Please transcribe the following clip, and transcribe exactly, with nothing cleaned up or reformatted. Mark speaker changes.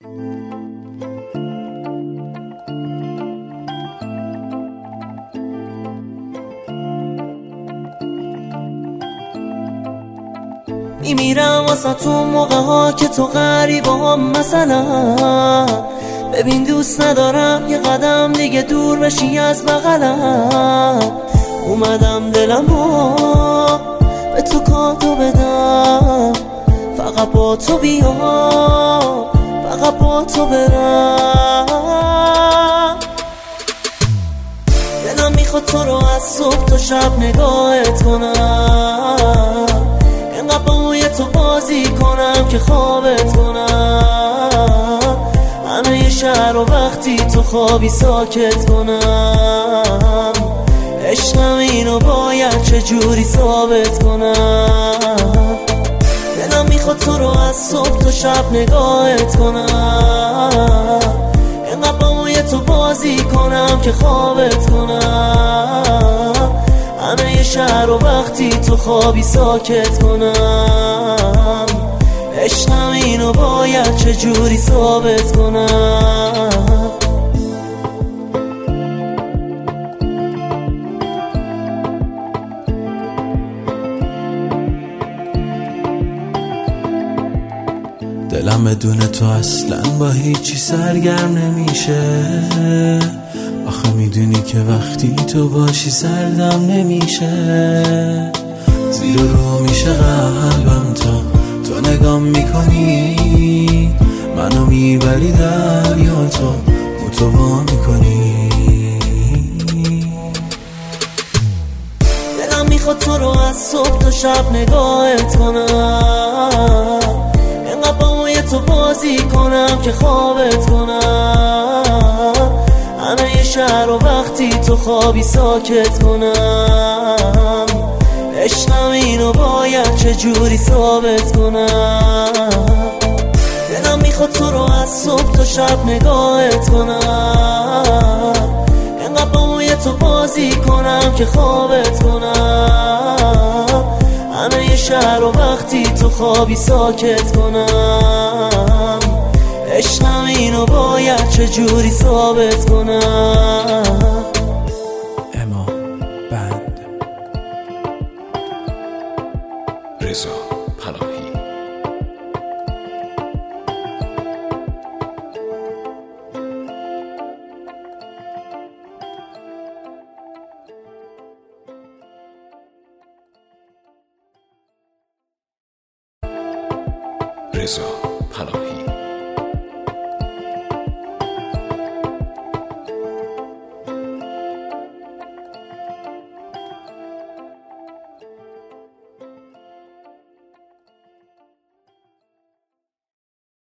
Speaker 1: میمیرم واسه تو موقع ها که تو غریبه هم مثلا. ببین دوست ندارم یه قدم دیگه دور بشی از بغلم. اومدم دلمو به تو کادو بدم، فقط با تو بیام، فقط با تو برم. دلم میخواد تو رو از صبح تا شب نگاهت کنم، اینقدر با موی تو بازی کنم که خوابت کنم. همه شهر و وقتی تو خوابی ساکت کنم. عشقم اینو باید چجوری ثابت کنم. دلم میخواد تو رو از صبح تا شب نگاهت کنم، اینقدر با موی تو بازی کنم که خوابت کنم. همه شهر و وقتی تو خوابی ساکت کنم. عشقم اینو باید چجوری ثابت کنم.
Speaker 2: دلم بدون تو اصلا با هیچی سرگرم نمیشه. آخه میدونی که وقتی تو باشی سردم نمیشه. زیر رو میشه قلبم تا تو نگام میکنی، منو میبری دریا تو متوا میکنی.
Speaker 1: دلم میخواد تو رو از صبح تا شب نگاهت کنم، اینقدر با موی تو بازی کنم که خوابت کنم. همه شهر و وقتی تو خوابی ساکت کنم. عشقم اینو باید چجوری ثابت کنم. دلم میخواد تو رو از صبح تا شب نگاهت کنم، اینقدر با موی تو بازی کنم که خوابت کنم. همه شهر و وقتی تو خوابی ساکت کنم. عشقم اینو باید چجوری ثابت کنم.
Speaker 2: اما بند
Speaker 3: رضا پناهی. رضا